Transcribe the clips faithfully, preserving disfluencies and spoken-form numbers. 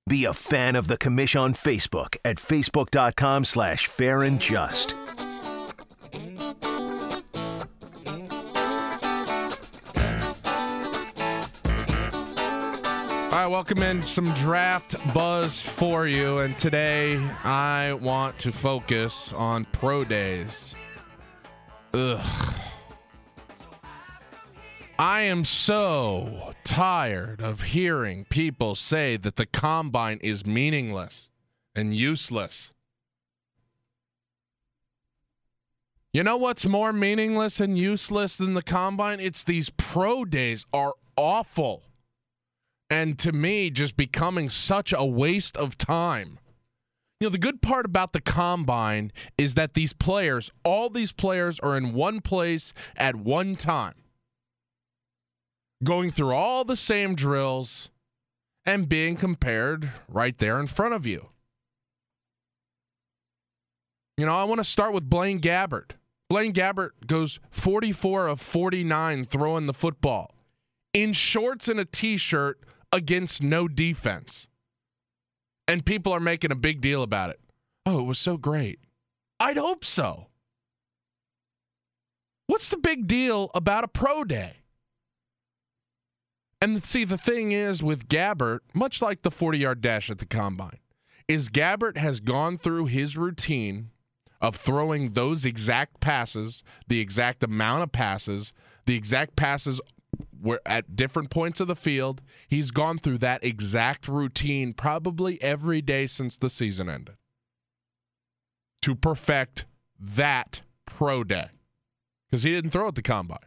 Be a fan of the commish on Facebook at facebook.com slash fair and just. All right, welcome in some draft buzz for you, and today I want to focus on pro days. Ugh. I am so tired of hearing people say that the combine is meaningless and useless. You know what's more meaningless and useless than the combine? It's these pro days are awful. And to me, just becoming such a waste of time. You know, the good part about the combine is that these players, all these players are in one place at one time, going through all the same drills and being compared right there in front of you. You know, I want to start with Blaine Gabbert. Blaine Gabbert goes forty-four of forty-nine throwing the football in shorts and a t-shirt against no defense. And people are making a big deal about it. Oh, it was so great. I'd hope so. What's the big deal about a pro day? And see, the thing is with Gabbert, much like the forty-yard dash at the combine, is Gabbert has gone through his routine of throwing those exact passes, the exact amount of passes, the exact passes were at different points of the field. He's gone through that exact routine probably every day since the season ended to perfect that pro day, because he didn't throw at the combine.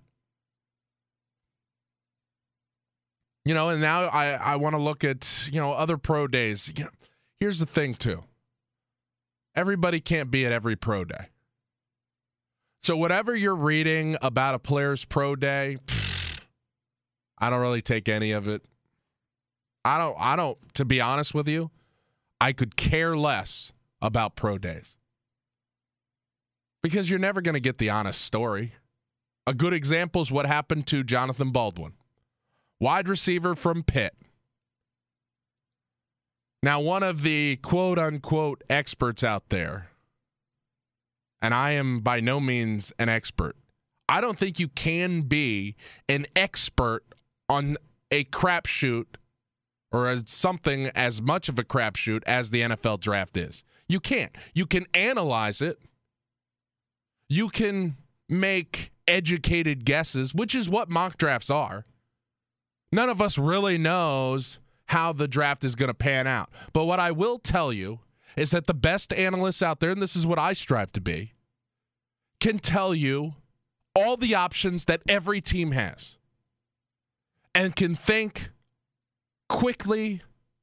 You know, and now I, I want to look at, you know, other pro days. You know, here's the thing, too. Everybody can't be at every pro day. So whatever you're reading about a player's pro day, pfft, I don't really take any of it. I don't, I don't, to be honest with you, I could care less about pro days. Because you're never going to get the honest story. A good example is what happened to Jonathan Baldwin, wide receiver from Pitt. Now, one of the quote-unquote experts out there, and I am by no means an expert, I don't think you can be an expert on a crapshoot or as something as much of a crapshoot as the N F L draft is. You can't. You can analyze it. You can make educated guesses, which is what mock drafts are. None of us really knows how the draft is going to pan out. But what I will tell you is that the best analysts out there, and this is what I strive to be, can tell you all the options that every team has and can think quickly.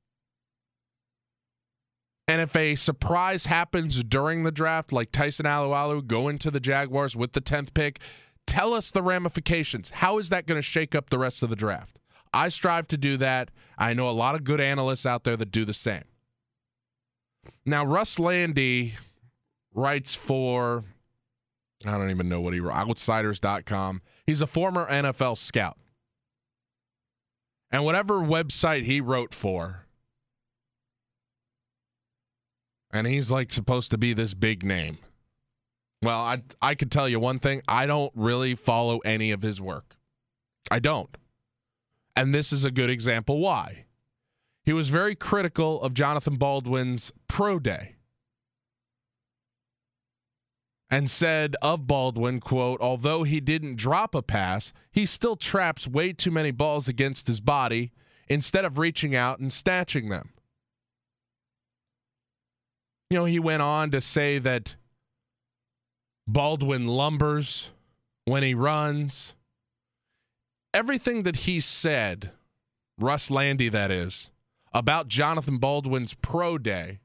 And if a surprise happens during the draft, like Tyson Alualu going to the Jaguars with the tenth pick, tell us the ramifications. How is that going to shake up the rest of the draft? I strive to do that. I know a lot of good analysts out there that do the same. Now, Russ Landy writes for, I don't even know what he wrote, outsiders dot com. He's a former N F L scout. And whatever website he wrote for, and he's like supposed to be this big name. Well, I I could tell you one thing. I don't really follow any of his work. I don't. And this is a good example why. He was very critical of Jonathan Baldwin's pro day and said of Baldwin, quote, although he didn't drop a pass, he still traps way too many balls against his body instead of reaching out and snatching them. You know, he went on to say that Baldwin lumbers when he runs. Everything that he said, Russ Landy that is, about Jonathan Baldwin's pro day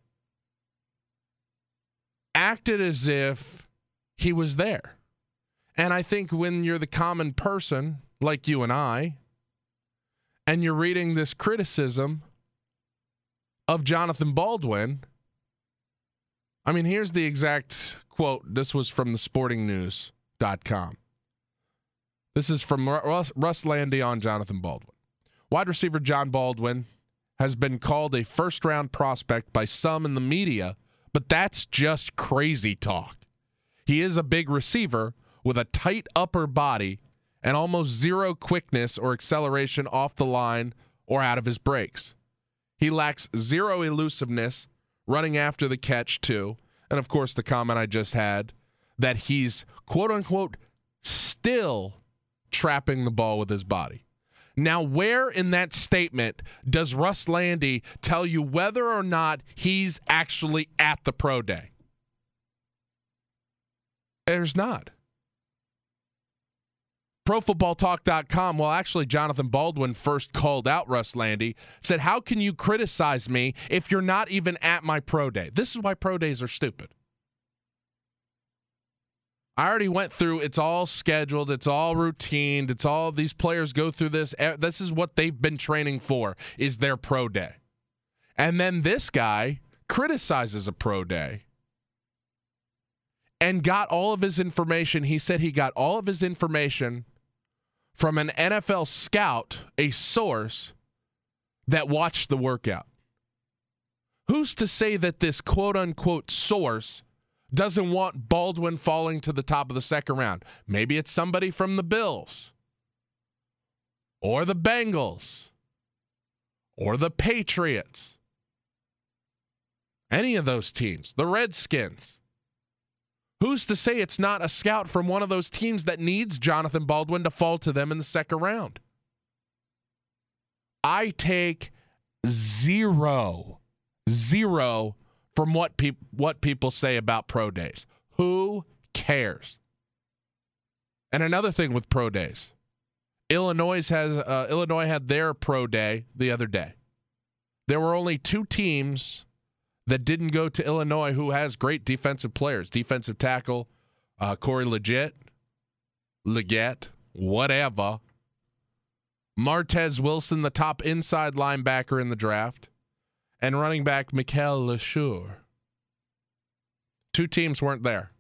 acted as if he was there. And I think when you're the common person, like you and I, and you're reading this criticism of Jonathan Baldwin, I mean, here's the exact quote. This was from the sporting news dot com. This is from Russ, Russ Landy on Jonathan Baldwin. Wide receiver John Baldwin has been called a first-round prospect by some in the media, but that's just crazy talk. He is a big receiver with a tight upper body and almost zero quickness or acceleration off the line or out of his breaks. He lacks zero elusiveness running after the catch, too. And, of course, the comment I just had that he's, quote-unquote, still trapping the ball with his body. Now, where in that statement does Russ Landy tell you whether or not he's actually at the pro day? There's not. Pro Football Talk dot com, well, actually, Jonathan Baldwin first called out Russ Landy, said, how can you criticize me if you're not even at my pro day? This is why pro days are stupid. I already went through, it's all scheduled, it's all routine, it's all, these players go through this. This is what they've been training for, is their pro day. And then this guy criticizes a pro day and got all of his information. He said he got all of his information from an N F L scout, a source that watched the workout. Who's to say that this quote-unquote source doesn't want Baldwin falling to the top of the second round? Maybe it's somebody from the Bills or the Bengals or the Patriots. Any of those teams, the Redskins. Who's to say it's not a scout from one of those teams that needs Jonathan Baldwin to fall to them in the second round? I take zero, zero from what people what people say about pro days. Who cares? And another thing with pro days, Illinois has uh, Illinois had their pro day the other day. There were only two teams that didn't go to Illinois who has great defensive players. Defensive tackle, uh, Corey Leggett, Leggett, whatever. Martez Wilson, the top inside linebacker in the draft. And running back Mikel LeSure. Two teams weren't there.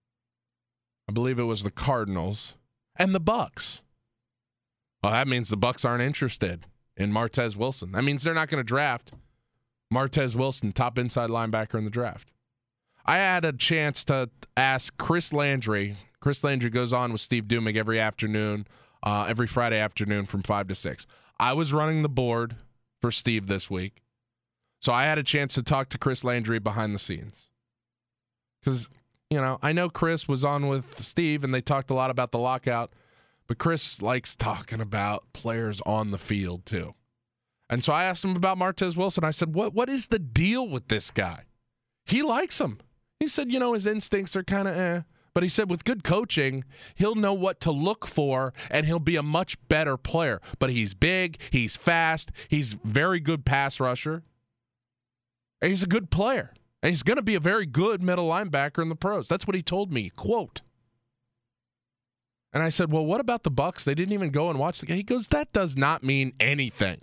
I believe it was the Cardinals and the Bucs. Well, that means the Bucs aren't interested in Martez Wilson. That means they're not going to draft Martez Wilson, top inside linebacker in the draft. I had a chance to ask Chris Landry. Chris Landry goes on with Steve Dumig every afternoon, uh, every Friday afternoon from five to six. I was running the board for Steve this week, so I had a chance to talk to Chris Landry behind the scenes. Because, you know, I know Chris was on with Steve, and they talked a lot about the lockout, but Chris likes talking about players on the field, too. And so I asked him about Martez Wilson. I said, what what is the deal with this guy? He likes him. He said, you know, his instincts are kind of eh. But he said with good coaching, he'll know what to look for, and he'll be a much better player. But he's big, he's fast, he's very good pass rusher. And he's a good player. And he's going to be a very good middle linebacker in the pros. That's what he told me, quote. And I said, well, what about the Bucs? They didn't even go and watch the game. He goes, that does not mean anything.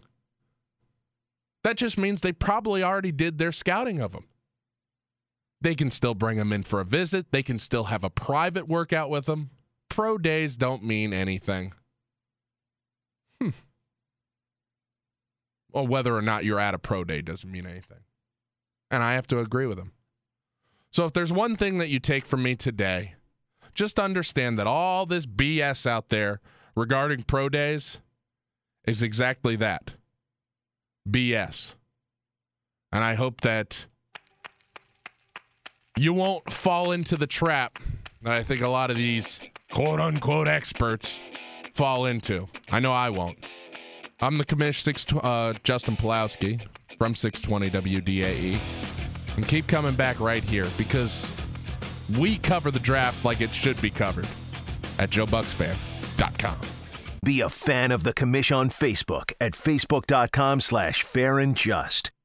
That just means they probably already did their scouting of him. They can still bring him in for a visit. They can still have a private workout with him. Pro days don't mean anything. Hmm. Well, whether or not you're at a pro day doesn't mean anything. And I have to agree with him. So if there's one thing that you take from me today, just understand that all this B S out there regarding pro days is exactly that. B S. And I hope that you won't fall into the trap that I think a lot of these quote-unquote experts fall into. I know I won't. I'm the commish, six, uh, Justin Pulowski from six twenty W D A E. And keep coming back right here because we cover the draft like it should be covered at Joe Bucks Fan dot com. Be a fan of the commish on Facebook at Facebook.com slash fair and just.